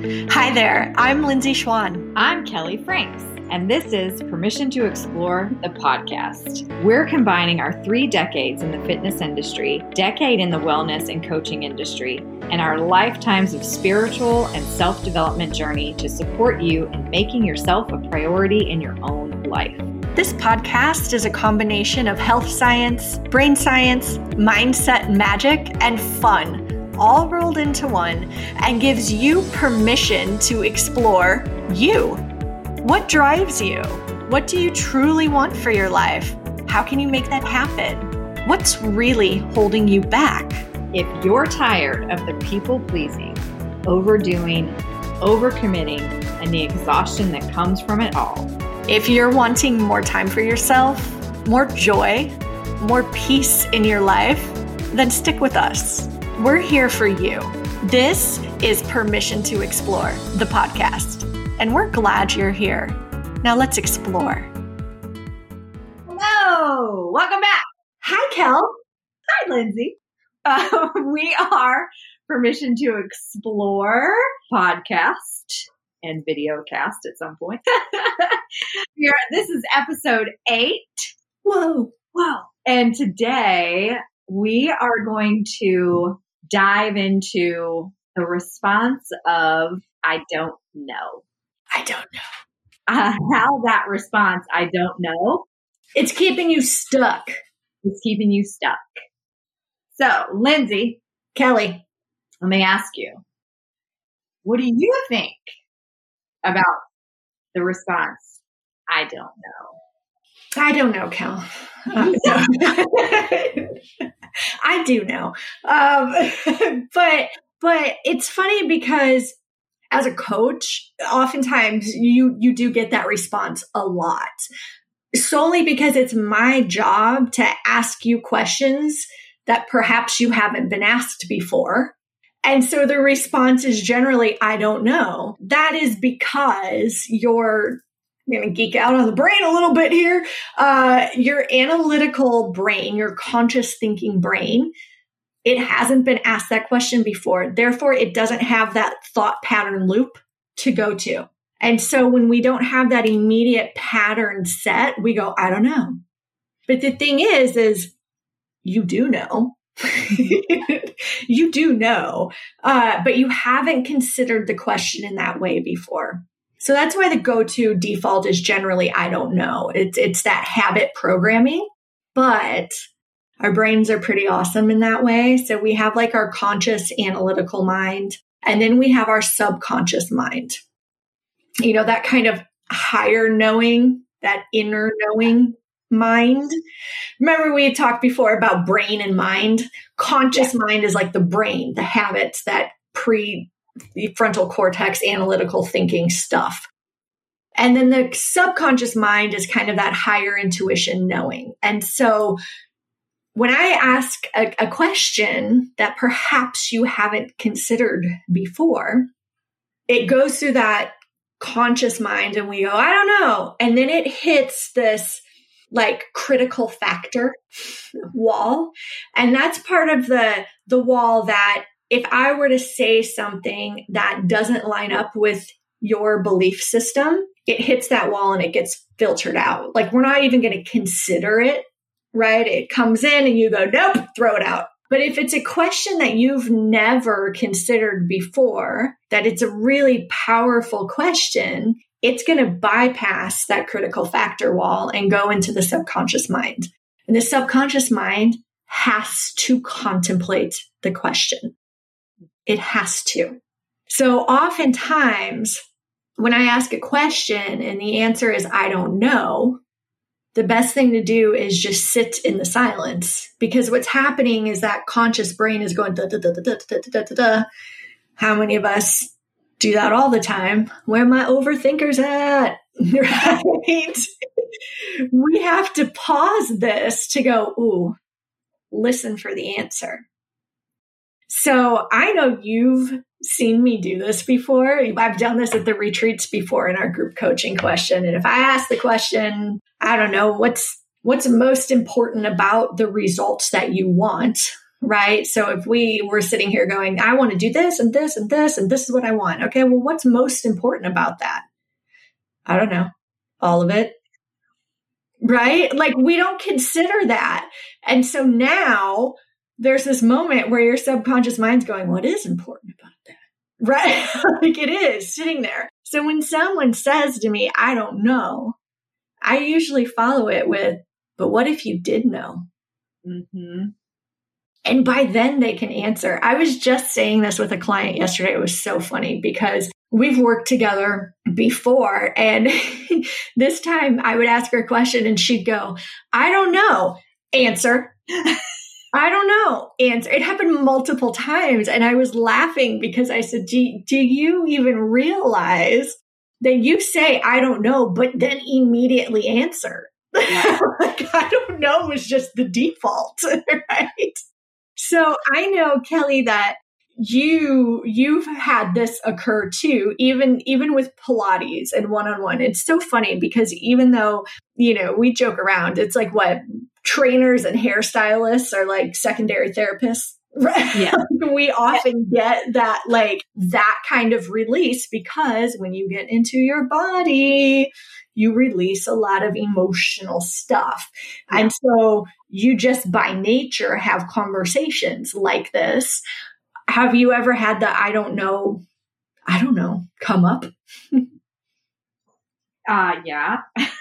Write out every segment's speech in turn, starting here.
Hi there, I'm Lindsay Schwan. I'm Kelly Franks, and this is Permission to Explore, the podcast. We're combining our 3 decades in the fitness industry, decade in the wellness and coaching industry, and our lifetimes of spiritual and self-development journey to support you in making yourself a priority in your own life. This podcast is a combination of health science, brain science, mindset magic, and fun, all rolled into one, and gives you permission to explore you. What drives you? What do you truly want for your life? How can you make that happen? What's really holding you back? If you're tired of the people-pleasing, overdoing, overcommitting, and the exhaustion that comes from it all, if you're wanting more time for yourself, more joy, more peace in your life, then stick with us. We're here for you. This is Permission to Explore, the podcast, and we're glad you're here. Now let's explore. Hello, welcome back. Hi, Kel. Hi, Lindsay. We are Permission to Explore podcast and video cast at some point. This is episode 8. Whoa. And today we are going to dive into the response of I don't know. I don't know. How that response, I don't know, It's keeping you stuck. is keeping you stuck. So, Lindsay, Kelly. let me ask you, what do you think about the response, I don't know? I don't know, Kel. I do know. But it's funny because as a coach, oftentimes you do get that response a lot, solely because it's my job to ask you questions that perhaps you haven't been asked before. And so the response is generally, I don't know. That is because I'm going to geek out on the brain a little bit here. Your analytical brain, your conscious thinking brain, it hasn't been asked that question before. Therefore, it doesn't have that thought pattern loop to go to. And so when we don't have that immediate pattern set, we go, I don't know. But the thing is you do know. You do know, but you haven't considered the question in that way before. So that's why the go-to default is generally, I don't know. It's that habit programming, but our brains are pretty awesome in that way. So we have like our conscious analytical mind, and then we have our subconscious mind. You know, that kind of higher knowing, that inner knowing mind. Remember we had talked before about brain and mind. Conscious mind is like the brain, the habits, that prefrontal cortex, analytical thinking stuff. And then the subconscious mind is kind of that higher intuition knowing. And so when I ask a question that perhaps you haven't considered before, it goes through that conscious mind and we go, I don't know. And then it hits this like critical factor wall. And that's part of the wall that if I were to say something that doesn't line up with your belief system, it hits that wall and it gets filtered out. Like we're not even going to consider it, right? It comes in and you go, nope, throw it out. But if it's a question that you've never considered before, that it's a really powerful question, it's going to bypass that critical factor wall and go into the subconscious mind. And the subconscious mind has to contemplate the question. It has to. So oftentimes, when I ask a question and the answer is, I don't know, the best thing to do is just sit in the silence, because what's happening is that conscious brain is going, da, da, da, da, da, da, da, da, da. How many of us do that all the time? Where my overthinkers at? Right? We have to pause this to go, ooh, listen for the answer. So I know you've seen me do this before. I've done this at the retreats before in our group coaching question. And if I ask the question, I don't know, what's most important about the results that you want? right? So if we were sitting here going, I want to do this and this and this, and this is what I want. Okay, well, what's most important about that? I don't know. All of it. Right? Like we don't consider that. And so now there's this moment where your subconscious mind's going, what is important about that? Right? Like it is sitting there. So when someone says to me, I don't know, I usually follow it with, but what if you did know? Mm-hmm. And by then they can answer. I was just saying this with a client yesterday. It was so funny because we've worked together before. And this time I would ask her a question and she'd go, I don't know. Answer. I don't know. Answer. It happened multiple times. And I was laughing because I said, do you even realize that you say, I don't know, but then immediately answer? Yeah. Like, I don't know was just the default, right? So I know, Kelly, that you've had this occur too, even with Pilates and one-on-one. It's so funny because even though, we joke around, it's like what trainers and hairstylists are like secondary therapists. Right? Yeah. We often get that kind of release because when you get into your body, you release a lot of emotional stuff. Yeah. And so you just by nature have conversations like this. Have you ever had the I don't know come up? Yeah.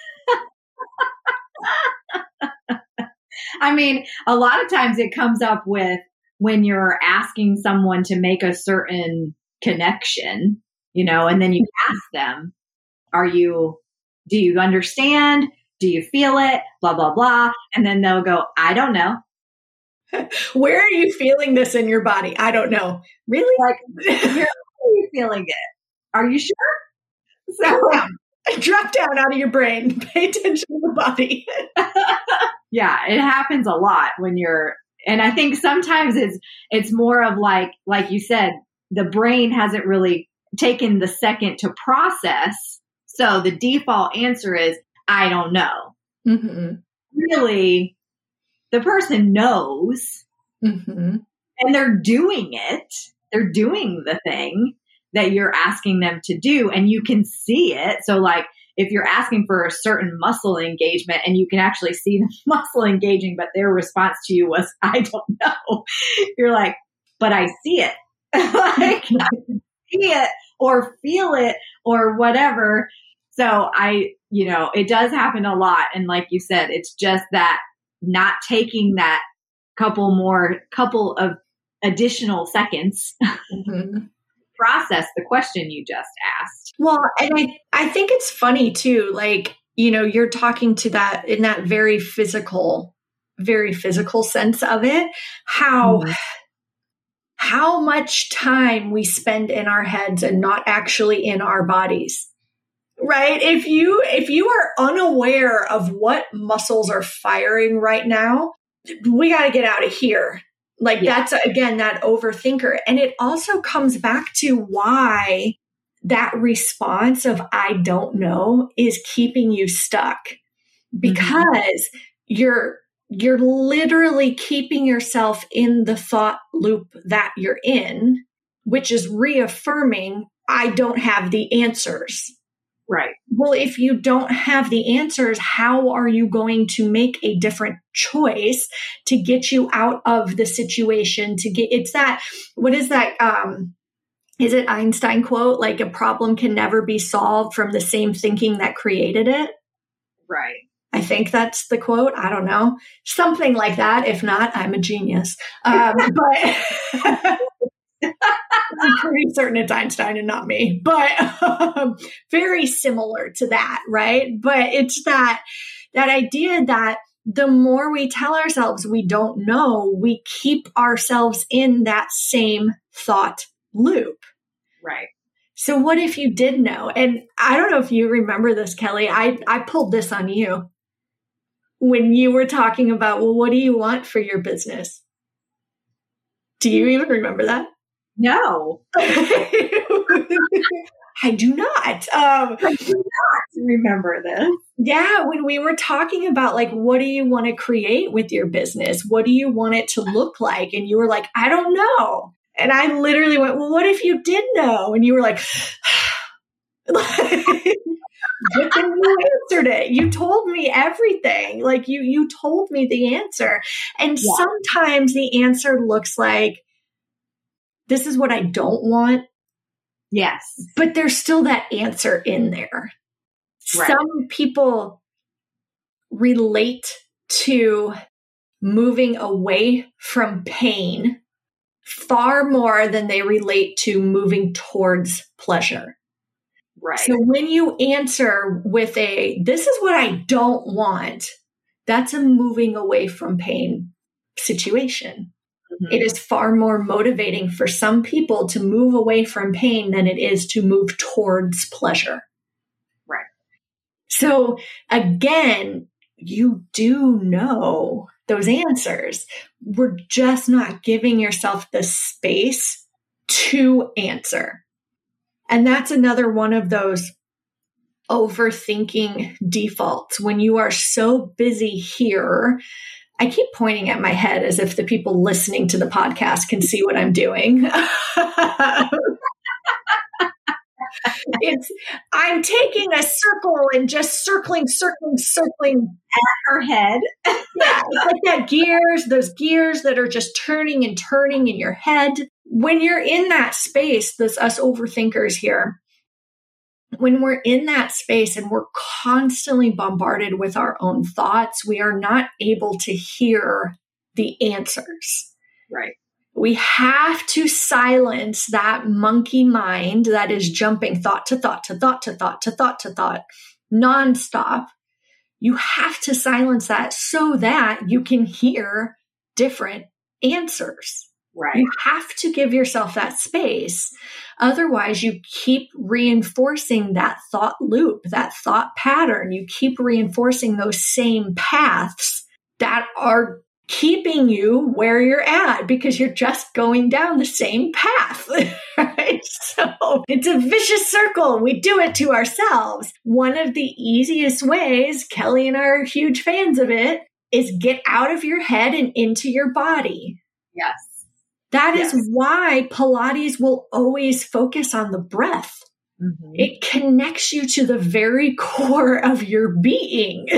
I mean, a lot of times it comes up with when you're asking someone to make a certain connection, and then you ask them, do you understand? Do you feel it? Blah, blah, blah. And then they'll go, I don't know. Where are you feeling this in your body? I don't know. Really? Like, where are you feeling it? Are you sure? So drop down out of your brain. Pay attention to the body. Yeah, it happens a lot and I think sometimes it's more of like you said, the brain hasn't really taken the second to process. So the default answer is, I don't know. Mm-hmm. Really, the person knows, mm-hmm. and they're doing it. They're doing the thing that you're asking them to do, and you can see it. So like, if you're asking for a certain muscle engagement and you can actually see the muscle engaging, but their response to you was, I don't know. You're like, but I see it. Like, I can see it or feel it or whatever. So it does happen a lot. And like you said, it's just that not taking that couple of additional seconds mm-hmm. process the question you just asked. Well, and I think it's funny too, like, you're talking to that in that very physical sense of it, how much time we spend in our heads and not actually in our bodies. Right? If you are unaware of what muscles are firing right now, we got to get out of here. Like that's, again, that overthinker. And it also comes back to why that response of I don't know is keeping you stuck, because you're literally keeping yourself in the thought loop that you're in, which is reaffirming I don't have the answers. Right. Well, if you don't have the answers, how are you going to make a different choice to get you out of the situation? It's that, what is that? Is it Einstein quote? Like, a problem can never be solved from the same thinking that created it. Right. I think that's the quote. I don't know. Something like that. If not, I'm a genius. But I'm pretty certain it's Einstein and not me, but very similar to that, right? But it's that idea that the more we tell ourselves we don't know, we keep ourselves in that same thought loop. Right. So what if you did know? And I don't know if you remember this, Kelly. I pulled this on you when you were talking about, well, what do you want for your business? Do you even remember that? No. I do not. I do not remember this. Yeah, when we were talking about like, what do you want to create with your business? What do you want it to look like? And you were like, I don't know. And I literally went, well, what if you did know? And you were like, but then you answered it. You told me everything. Like you told me the answer. And sometimes the answer looks like, this is what I don't want. Yes. But there's still that answer in there. Right. Some people relate to moving away from pain far more than they relate to moving towards pleasure. Right. So when you answer with this is what I don't want, that's a moving away from pain situation. Mm-hmm. It is far more motivating for some people to move away from pain than it is to move towards pleasure. Right. So again, you do know those answers. We're just not giving yourself the space to answer. And that's another one of those overthinking defaults. When you are so busy here, I keep pointing at my head as if the people listening to the podcast can see what I'm doing. I'm taking a circle and just circling at her head. Yeah, it's like those gears that are just turning and turning in your head. When you're in that space, us overthinkers here, when we're in that space and we're constantly bombarded with our own thoughts, we are not able to hear the answers. Right. We have to silence that monkey mind that is jumping thought to thought to thought to thought to thought to thought nonstop. You have to silence that so that you can hear different answers. Right. You have to give yourself that space. Otherwise, you keep reinforcing that thought loop, that thought pattern. You keep reinforcing those same paths that are keeping you where you're at because you're just going down the same path. Right? So it's a vicious circle. We do it to ourselves. One of the easiest ways, Kelly and I are huge fans of it, is get out of your head and into your body. Yes. That is why Pilates will always focus on the breath. Mm-hmm. It connects you to the very core of your being,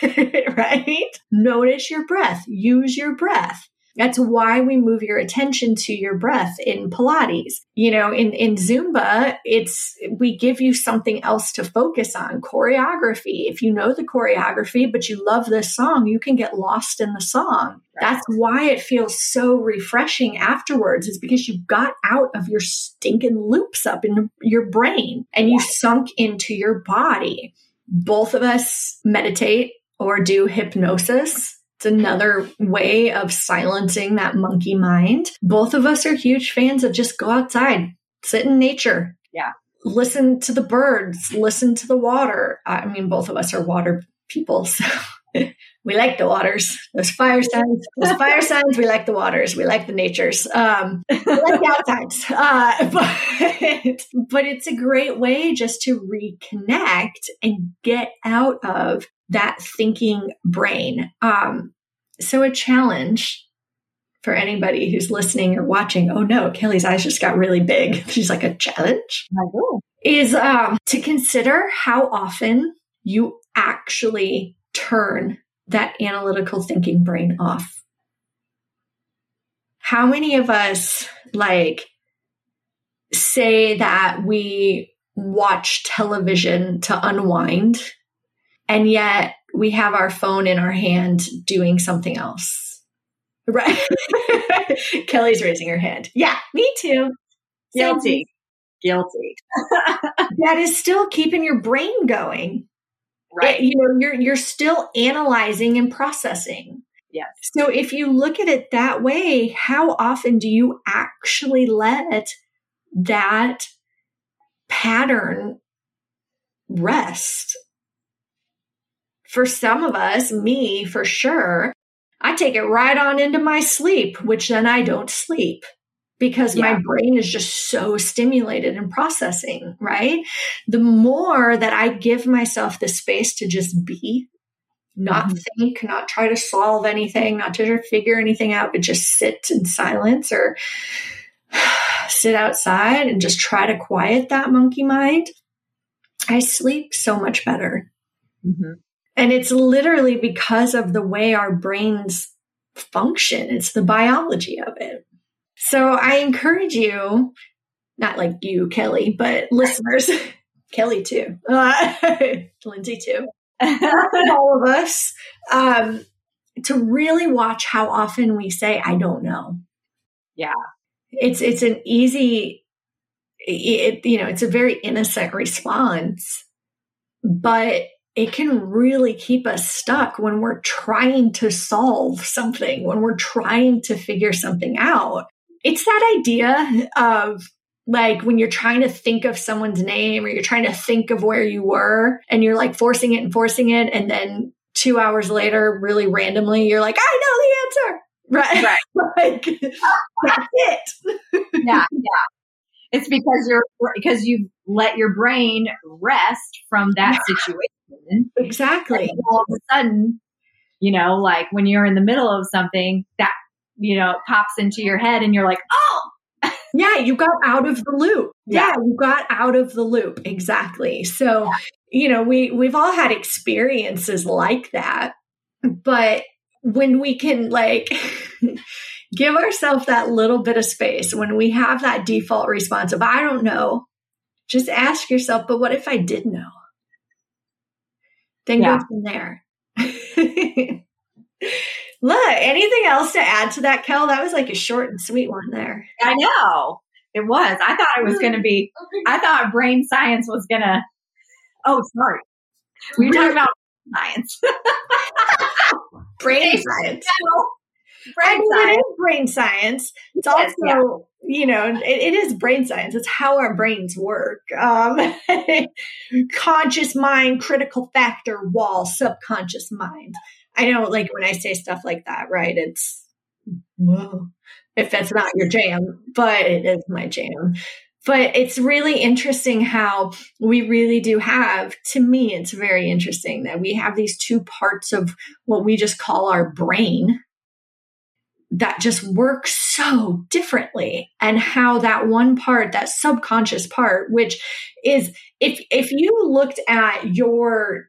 right? Notice your breath. Use your breath. That's why we move your attention to your breath in Pilates. You know, in Zumba, we give you something else to focus on. Choreography. If you know the choreography, but you love this song, you can get lost in the song. Right. That's why it feels so refreshing afterwards, is because you got out of your stinking loops up in your brain and you sunk into your body. Both of us meditate or do hypnosis. It's another way of silencing that monkey mind. Both of us are huge fans of just go outside, sit in nature. Yeah. Listen to the birds, listen to the water. I mean, both of us are water people, so we like the waters. Those fire signs, we like the waters. We like the natures. We like the outsides. But it's a great way just to reconnect and get out of that thinking brain. So a challenge for anybody who's listening or watching, oh no, Kelly's eyes just got really big. She's like, a challenge? I will. Is to consider how often you actually turn that analytical thinking brain off. How many of us say that we watch television to unwind, and yet we have our phone in our hand doing something else? Right? Kelly's raising her hand. Yeah, me too. Guilty. That is still keeping your brain going. Right. You're still analyzing and processing. Yes. So if you look at it that way, how often do you actually let that pattern rest? For some of us, me for sure, I take it right on into my sleep, which then I don't sleep because my brain is just so stimulated and processing, right? The more that I give myself the space to just be, not think, not try to solve anything, not to try to figure anything out, but just sit in silence or sit outside and just try to quiet that monkey mind, I sleep so much better. And it's literally because of the way our brains function. It's the biology of it. So I encourage you, not like you, Kelly, but listeners, Kelly too, Lindsay too, all of us, to really watch how often we say, I don't know. Yeah. It's an easy, it's a very innocent response, but it can really keep us stuck when we're trying to solve something, when we're trying to figure something out. It's that idea of like when you're trying to think of someone's name or you're trying to think of where you were and you're like forcing it. And then 2 hours later, really randomly, you're like, I know the answer. Right. Like, that's it. Yeah. It's because you've let your brain rest from that situation. Exactly. And all of a sudden, like when you're in the middle of something that, pops into your head and you're like, oh, yeah, you got out of the loop. Yeah, you got out of the loop. Exactly. So, we've all had experiences like that, but when we can like give ourselves that little bit of space, when we have that default response of, I don't know, just ask yourself, but what if I did know? Then go from there. Look, anything else to add to that, Kel? That was like a short and sweet one there. I know. It was. I thought it was going to be, I thought brain science was going to, sorry. We were talking about science. Brain science. Brain science. It is brain science. It's also, it is brain science. It's how our brains work. Conscious mind, critical factor, wall, subconscious mind. I know, like when I say stuff like that, right? It's, if that's not your jam, but it is my jam. But it's really interesting how we really do have, to me, it's very interesting that we have these two parts of what we just call our brain that just work so differently, and how that one part, that subconscious part, which is, if you looked at your,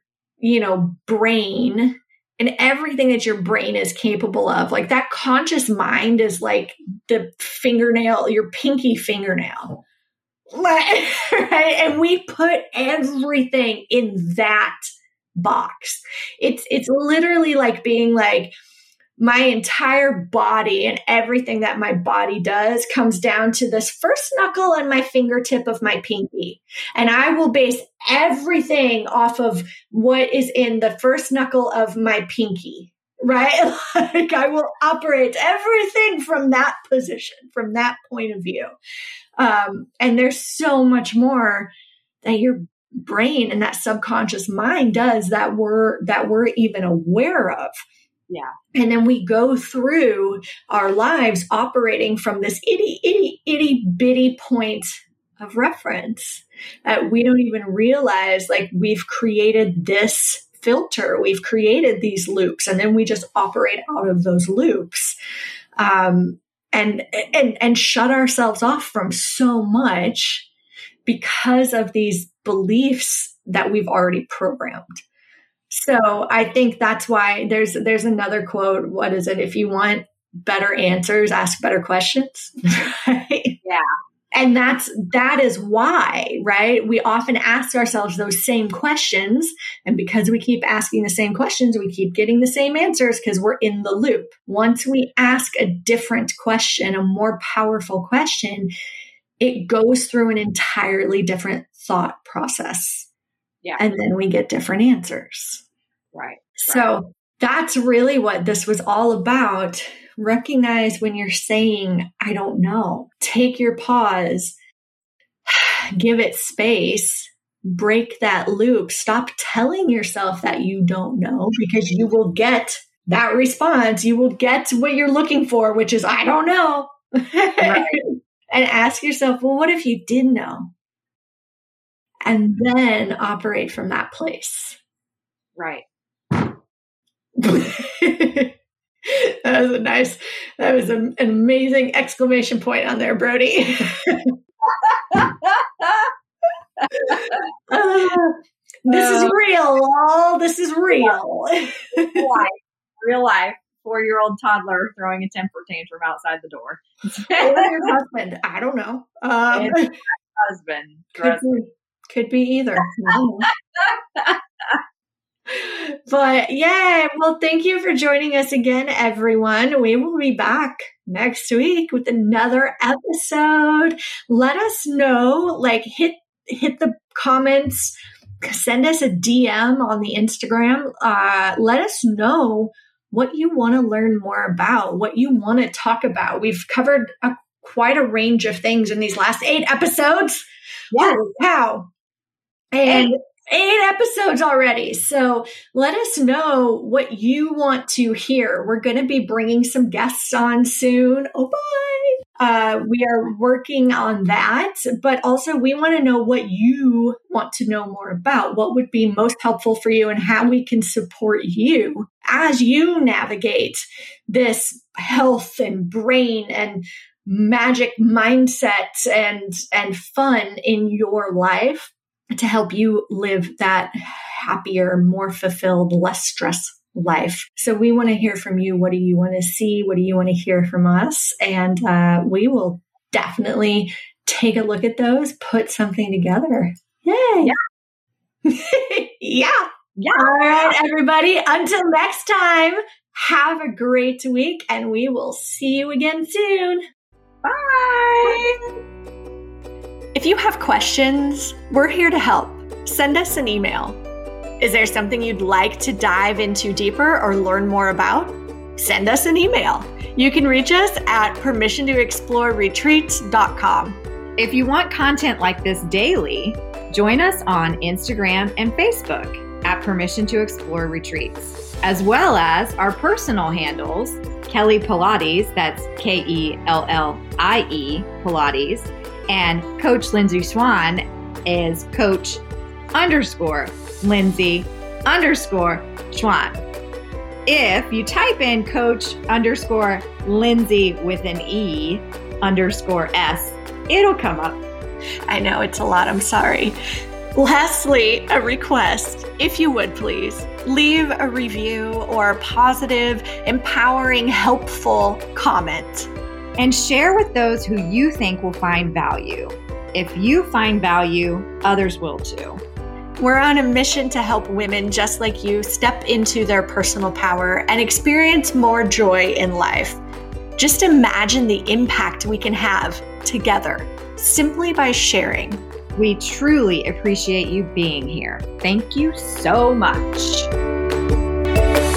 brain and everything that your brain is capable of, like that conscious mind is like the fingernail, your pinky fingernail, right? And we put everything in that box. It's literally like being like, my entire body and everything that my body does comes down to this first knuckle and my fingertip of my pinky. And I will base everything off of what is in the first knuckle of my pinky, right? Like I will operate everything from that position, from that point of view. And there's so much more that your brain and that subconscious mind does that we're even aware of. Yeah. And then we go through our lives operating from this itty bitty point of reference that we don't even realize, like we've created this filter, we've created these loops, and then we just operate out of those loops, and shut ourselves off from so much because of these beliefs that we've already programmed. So I think that's why there's another quote. What is it? If you want better answers, ask better questions. Right? Yeah. And that is why, right? We often ask ourselves those same questions. And because we keep asking the same questions, we keep getting the same answers because we're in the loop. Once we ask a different question, a more powerful question, it goes through an entirely different thought process. Yeah. And then we get different answers. Right. So that's really what this was all about. Recognize when you're saying, I don't know. Take your pause, give it space, break that loop. Stop telling yourself that you don't know, because you will get that response. You will get what you're looking for, which is, I don't know. Right. and ask yourself, well, what if you did know? And then operate from that place. Right. That was an amazing exclamation point on there, Brody. This is real, all. This is real. Real life. 4-year-old toddler throwing a temper tantrum outside the door. Or your husband. I don't know. Husband. Could be either. But yeah, well, thank you for joining us again, everyone. We will be back next week with another episode. Let us know, hit the comments, send us a DM on the Instagram. Let us know what you want to learn more about, what you want to talk about. We've covered quite a range of things in these last 8 episodes. Yeah. Holy cow. And 8 episodes already. So let us know what you want to hear. We're going to be bringing some guests on soon. Oh, bye. We are working on that, but also we want to know what you want to know more about, what would be most helpful for you, and how we can support you as you navigate this health and brain and magic mindset and fun in your life, to help you live that happier, more fulfilled, less stress life. So we want to hear from you. What do you want to see? What do you want to hear from us? And we will definitely take a look at those, put something together. Yay. Yeah. All right, everybody. Until next time, have a great week, and we will see you again soon. Bye. If you have questions, we're here to help. Send us an email. Is there something you'd like to dive into deeper or learn more about? Send us an email. You can reach us at permissiontoexploreretreats.com. If you want content like this daily, join us on Instagram and Facebook at Permission to Explore Retreats, as well as our personal handles, Kelly Pilates, that's Kellie Pilates, and Coach Lindsay Swan is Coach_Lindsay_Swan. If you type in Coach_Lindsay with an E_S, it'll come up. I know it's a lot. I'm sorry. Lastly, a request. If you would please leave a review or a positive, empowering, helpful comment. And share with those who you think will find value. If you find value, others will too. We're on a mission to help women just like you step into their personal power and experience more joy in life. Just imagine the impact we can have together simply by sharing. We truly appreciate you being here. Thank you so much.